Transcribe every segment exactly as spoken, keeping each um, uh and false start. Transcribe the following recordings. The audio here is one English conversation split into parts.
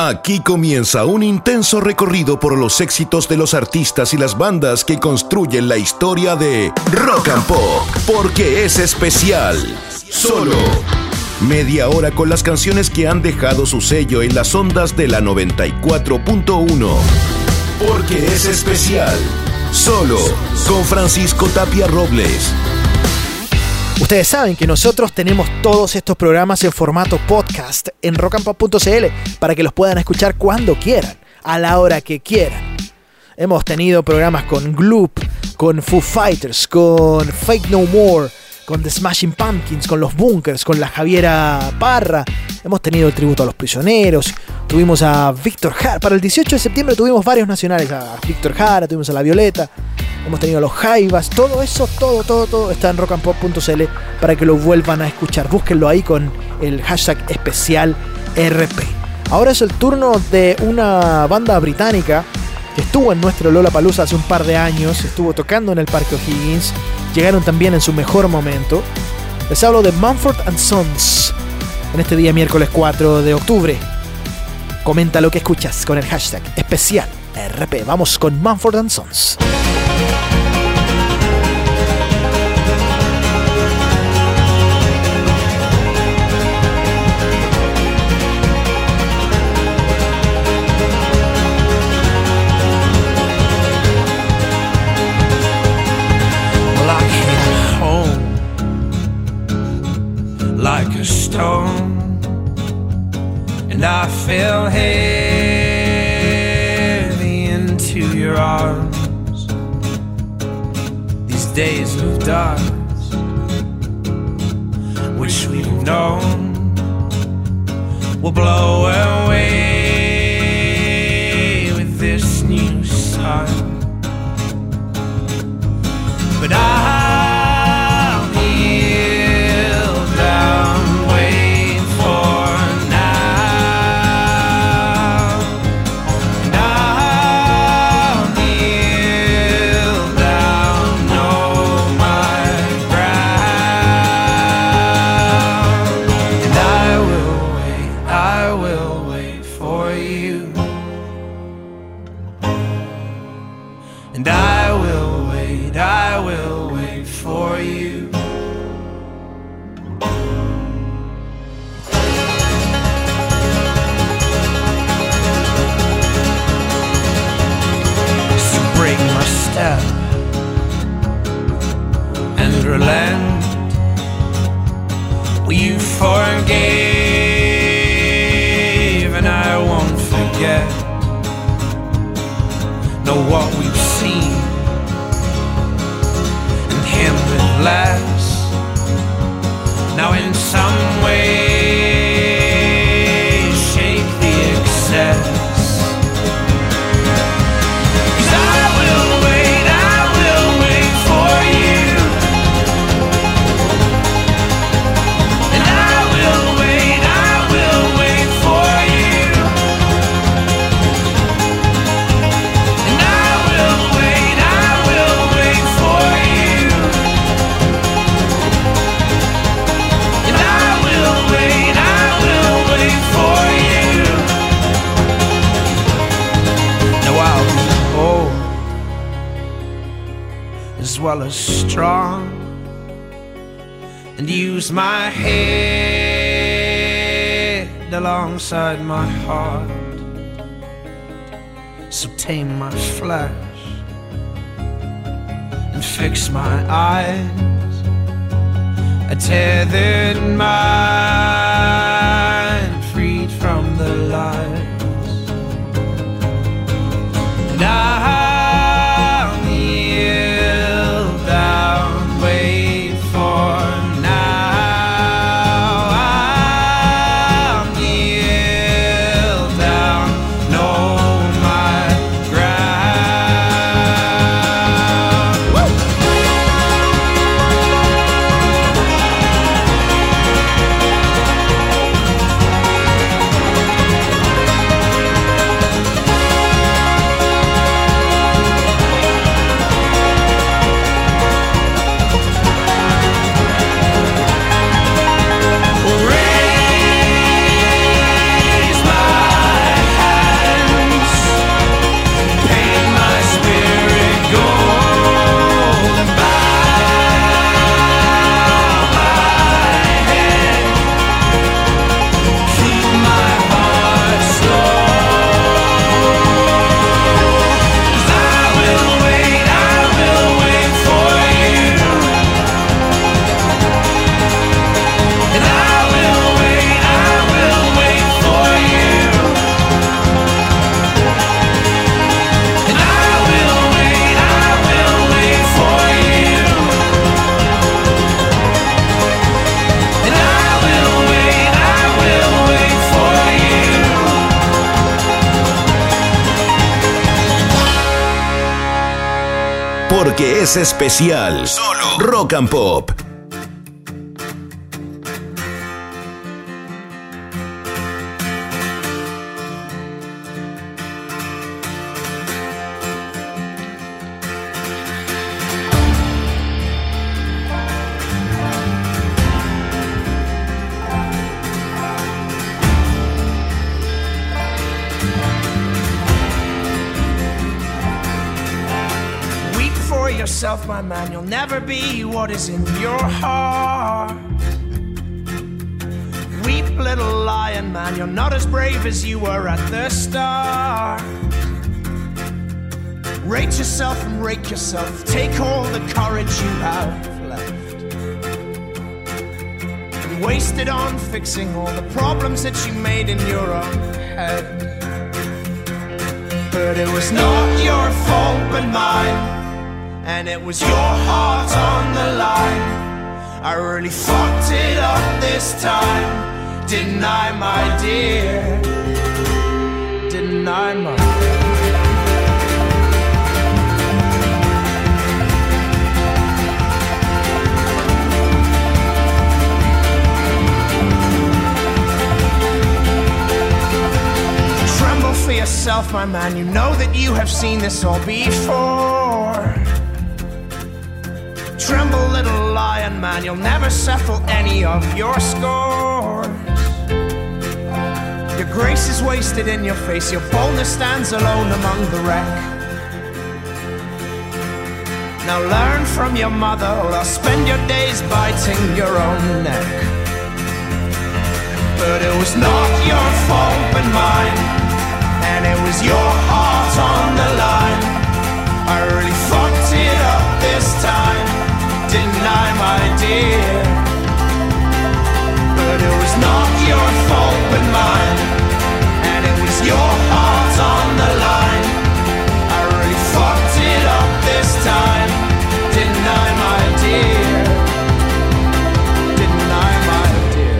Aquí comienza un intenso recorrido por los éxitos de los artistas y las bandas que construyen la historia de Rock and Pop, porque es especial. Solo media hora con las canciones que han dejado su sello en las ondas de la noventa y cuatro punto uno. Porque es especial. Solo con Francisco Tapia Robles. Ustedes saben que nosotros tenemos todos estos programas en formato podcast en rock and pop punto c l para que los puedan escuchar cuando quieran, a la hora que quieran. Hemos tenido programas con Gloop, con Foo Fighters, con Fake No More, con The Smashing Pumpkins, con Los Bunkers, con la Javiera Parra. Hemos tenido el tributo a los prisioneros. Tuvimos a Víctor Jara. Para el dieciocho de septiembre tuvimos varios nacionales. A Víctor Jara, tuvimos a La Violeta. Hemos tenido a los Jaivas. Todo eso, todo, todo, todo está en rock and pop punto c l para que lo vuelvan a escuchar. Búsquenlo ahí con el hashtag especial R P. Ahora es el turno de una banda británica que estuvo en nuestro Lollapalooza hace un par de años. Estuvo tocando en el Parque O'Higgins. Llegaron también en su mejor momento. Les hablo de Mumford and Sons. En este día miércoles cuatro de octubre. Comenta lo que escuchas con el hashtag especial R P. Vamos con Mumford and Sons. Like a stone, and I fell heavy into your arms. These days of dust, which we've known, will blow away with this new sun. But I and relent. Well, you forgave, and I won't forget. Know what we've seen, and him with less. Now in some way, shake the excess. As well as strong, and use my head alongside my heart. So tame my flesh and fix my eyes, a tethered mind freed from the lies. And I porque es especial. Solo Rock and Pop. Yourself, my man, you'll never be what is in your heart. Weep, little lion man, you're not as brave as you were at the start. Rate yourself and rake yourself, take all the courage you have left and waste it on fixing all the problems that you made in your own head. But it was not your fault but mine, and it was your heart on the line. I really fucked it up this time, didn't I, my dear? Didn't I, my dear? Tremble for yourself, my man, you know that you have seen this all before. Tremble, little lion man, you'll never settle any of your scores. Your grace is wasted in your face, your boldness stands alone among the wreck. Now learn from your mother, or I'll spend your days biting your own neck. But it was not your fault but mine, and it was your heart on the line. I really fucked it up this time, didn't I, my dear? But it was not your fault but mine, and it was your heart on the line. I really fucked it up this time, didn't I, my dear? Didn't I, my dear?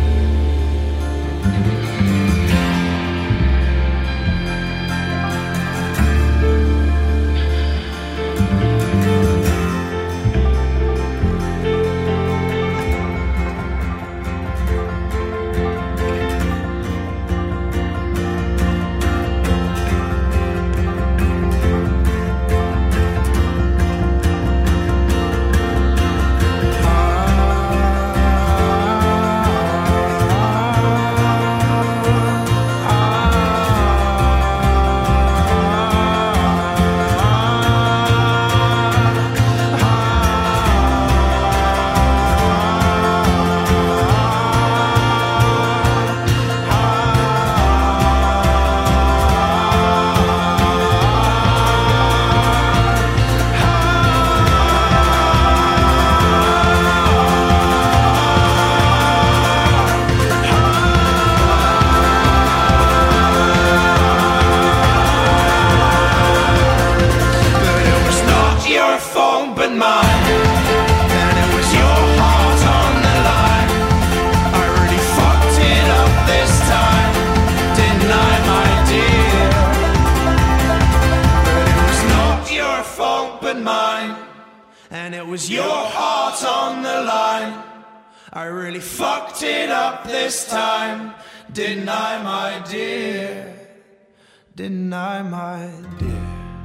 I really fucked it up this time, didn't I, my dear? Didn't I, my dear?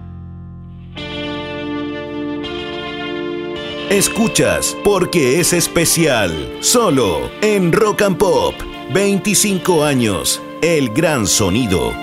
Escuchas porque es especial, solo en Rock and Pop. veinticinco años, el gran sonido.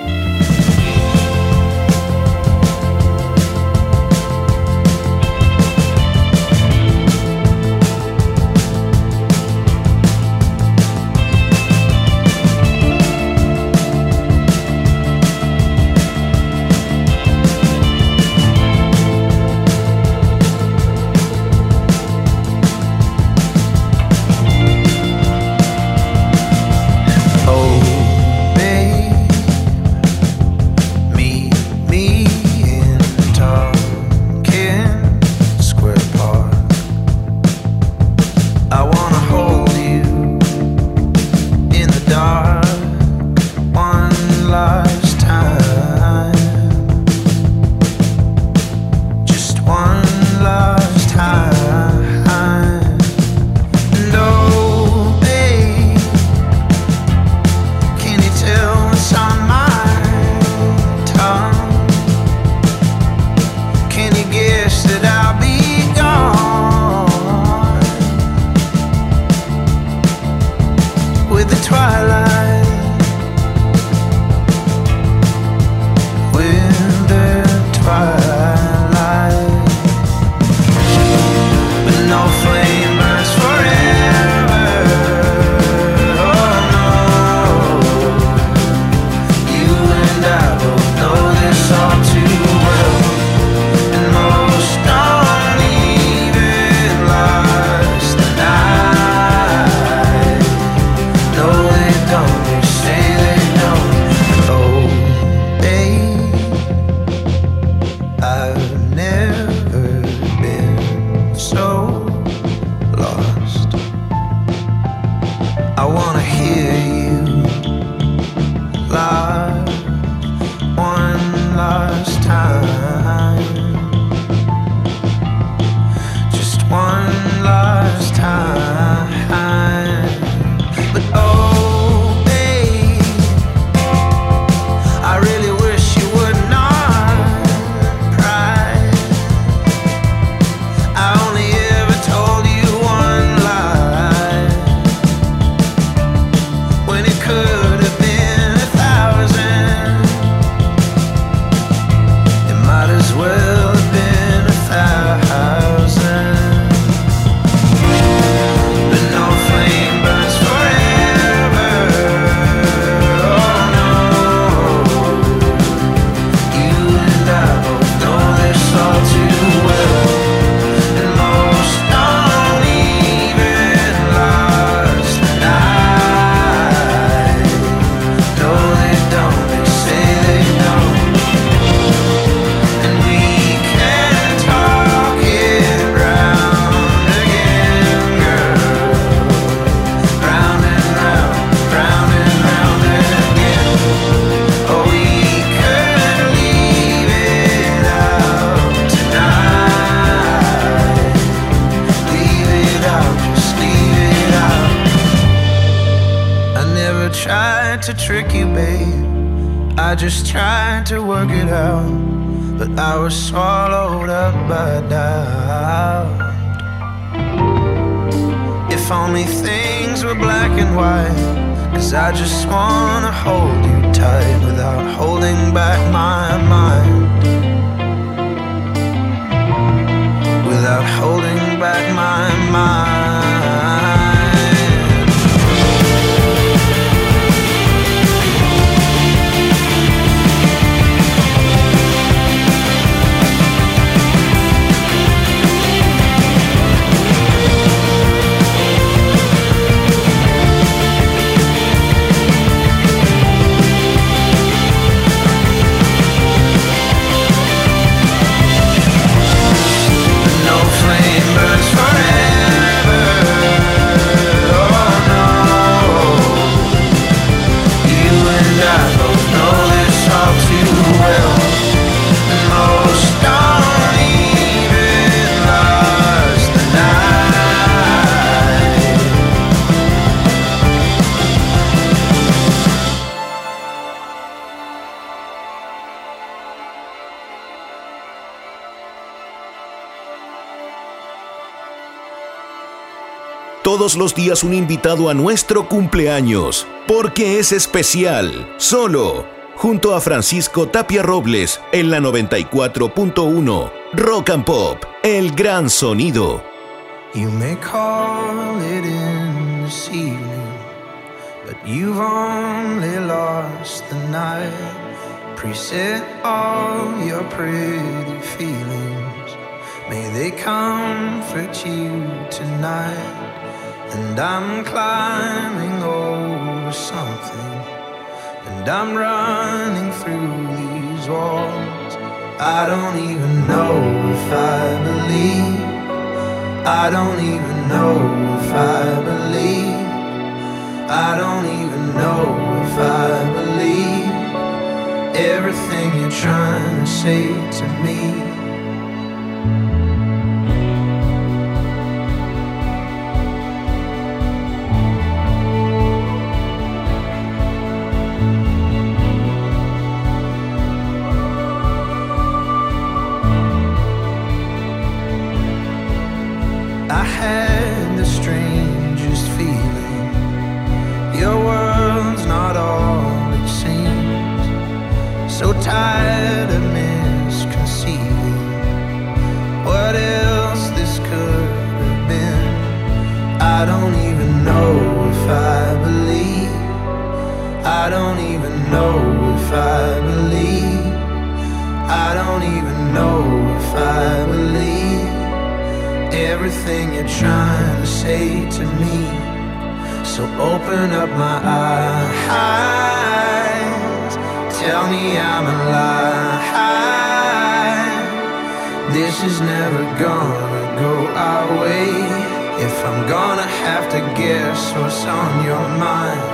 I just tried to work it out, but I was swallowed up by doubt. If only things were black and white, 'cause I just wanna hold you tight without holding back my mind, without holding back my mind. Todos los días un invitado a nuestro cumpleaños, porque es especial, solo, junto a Francisco Tapia Robles, en la noventa y cuatro punto uno, Rock and Pop, el gran sonido. You may call it in this evening, but you've only lost the night. Preset all your pretty feelings, may they comfort you tonight. And I'm climbing over something, and I'm running through these walls. I don't even know if I believe, I don't even know if I believe, I don't even know if I believe everything you're trying to say to me. I had the strangest feeling, your world's not all it seems. So tired of misconceiving what else this could have been. I don't even know if I believe, I don't even know if I believe, I don't even know if I believe everything you're trying to say to me. So open up my eyes, tell me I'm alive. This is never gonna go our way. If I'm gonna have to guess what's on your mind.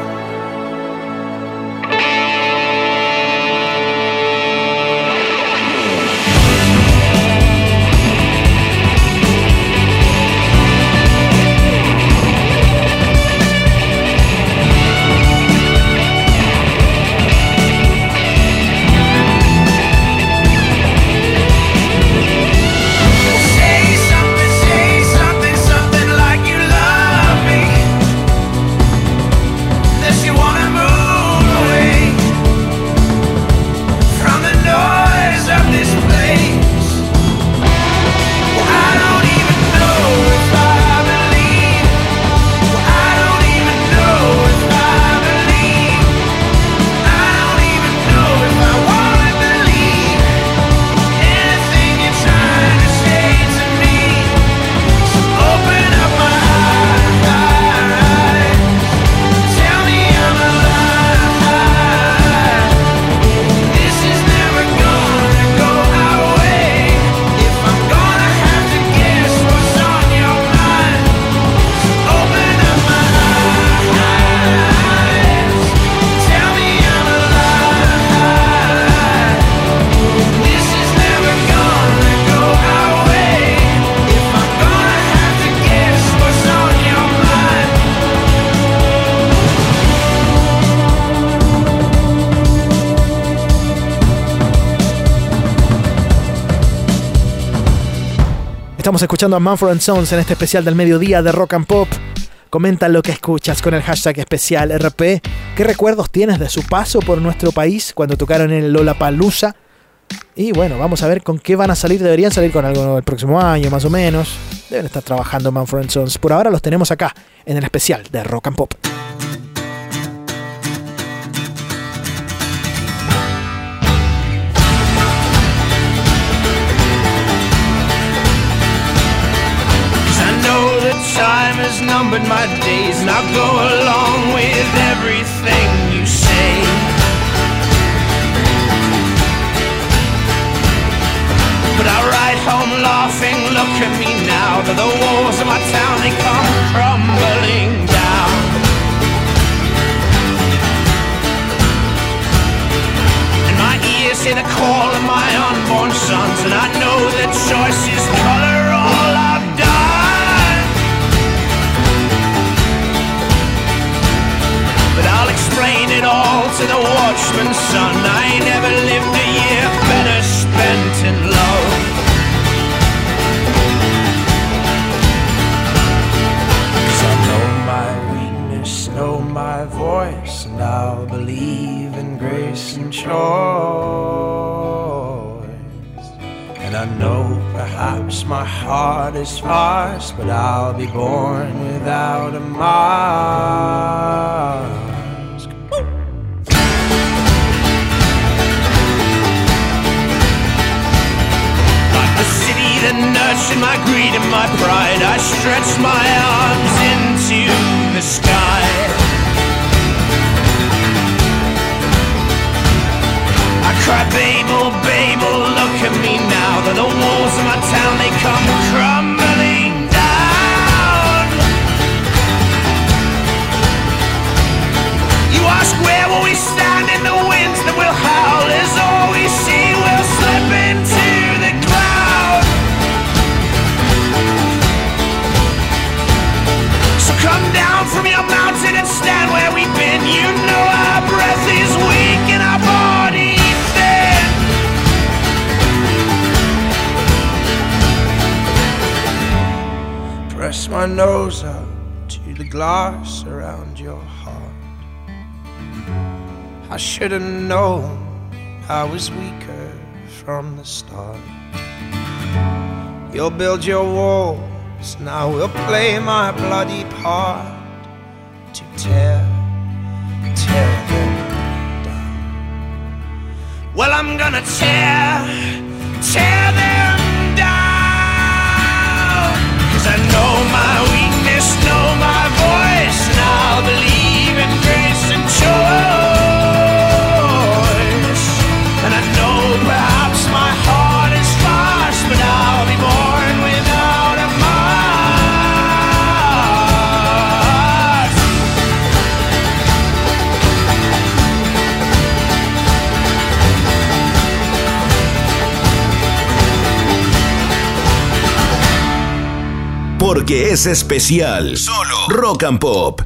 Estamos escuchando a Mumford and Sons en este especial del mediodía de Rock and Pop. Comenta lo que escuchas con el hashtag especial R P. ¿Qué recuerdos tienes de su paso por nuestro país cuando tocaron en el Lollapalooza? Y bueno, vamos a ver con qué van a salir. Deberían salir con algo el próximo año, más o menos. Deben estar trabajando Mumford and Sons. Por ahora los tenemos acá, en el especial de Rock and Pop. Time has numbered my days, and I'll go along with everything you say. But I ride home laughing, look at me now, that the walls of my town, they come crumbling down. And my ears hear the call of my unborn sons, and I know that choice is color all I've done. But I'll explain it all to the watchman's son. I ain't never lived a year better spent in love. Cause I know my weakness, know my voice, and I'll believe in grace and choice. And I know perhaps my heart is fast, but I'll be born without a mask. That nurtured my greed and my pride, I stretched my arms into the sky. I cry, Babel, Babel, look at me now, that the walls of my town, they come crumbling down. You ask where will we stand in the winds that will howl, as all we see will slip into the cloud. Come down from your mountain and stand where we've been. You know our breath is weak and our body thin. Press my nose up to the glass around your heart. I should have known I was weaker from the start. You'll build your wall, and I will play my bloody part to tear, tear them down. Well, I'm gonna tear, tear them down. Cause I know my weakness, know my voice, and I'll believe in grace and choice. And I know perhaps my heart is fast, but I'll be born without a mind. Porque es especial. Solo Rock and Pop.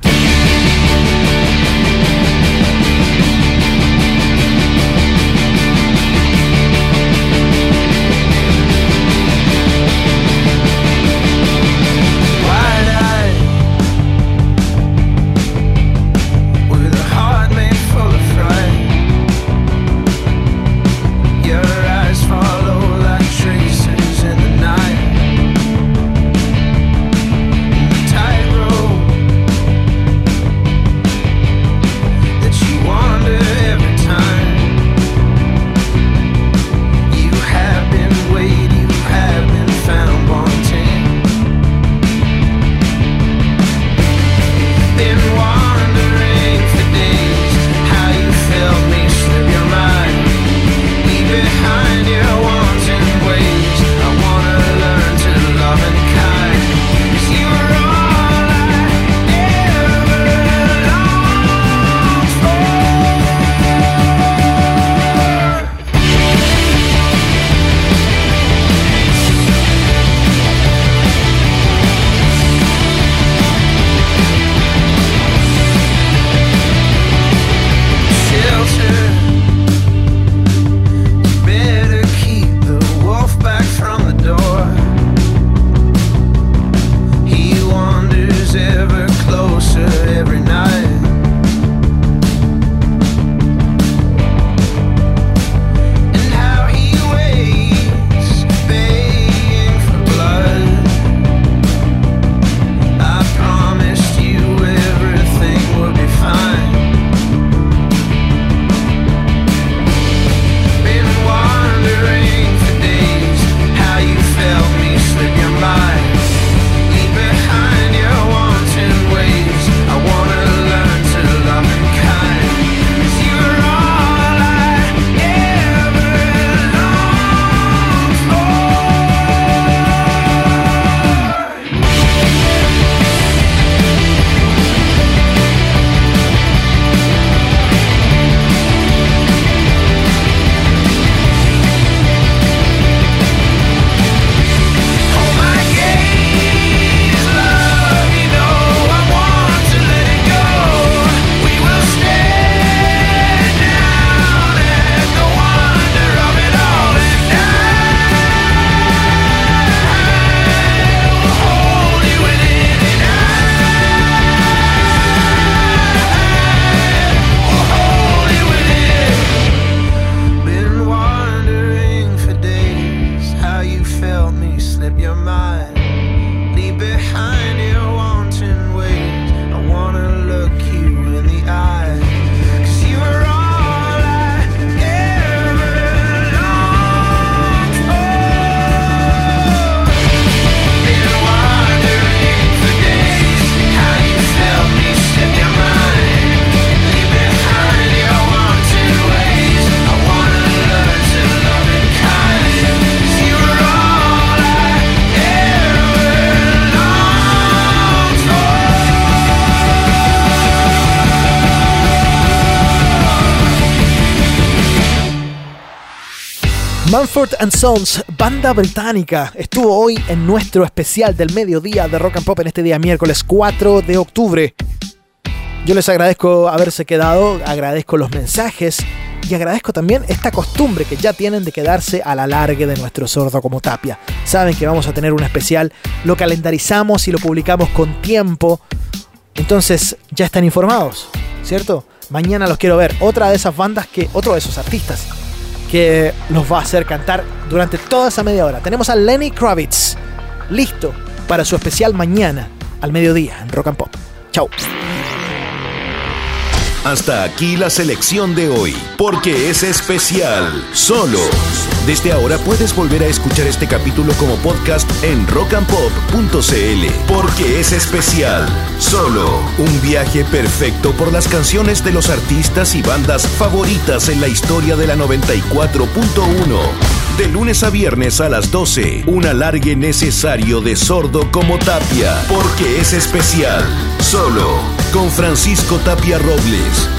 Mumford and Sons, banda británica, estuvo hoy en nuestro especial del mediodía de Rock and Pop en este día miércoles cuatro de octubre. Yo les agradezco haberse quedado, agradezco los mensajes y agradezco también esta costumbre que ya tienen de quedarse a la larga de nuestro Sordo como Tapia. Saben que vamos a tener un especial, lo calendarizamos y lo publicamos con tiempo, entonces ya están informados, ¿cierto? Mañana los quiero ver, otra de esas bandas, que otro de esos artistas que los va a hacer cantar durante toda esa media hora. Tenemos a Lenny Kravitz listo para su especial mañana al mediodía en Rock and Pop. Chau. Hasta aquí la selección de hoy, porque es especial, solo. Desde ahora puedes volver a escuchar este capítulo como podcast en rock and pop punto c l, porque es especial, solo. Un viaje perfecto por las canciones de los artistas y bandas favoritas en la historia de la noventa y cuatro punto uno. De lunes a viernes a las doce, un alargue necesario de Sordo como Tapia, porque es especial, solo, con Francisco Tapia Robles.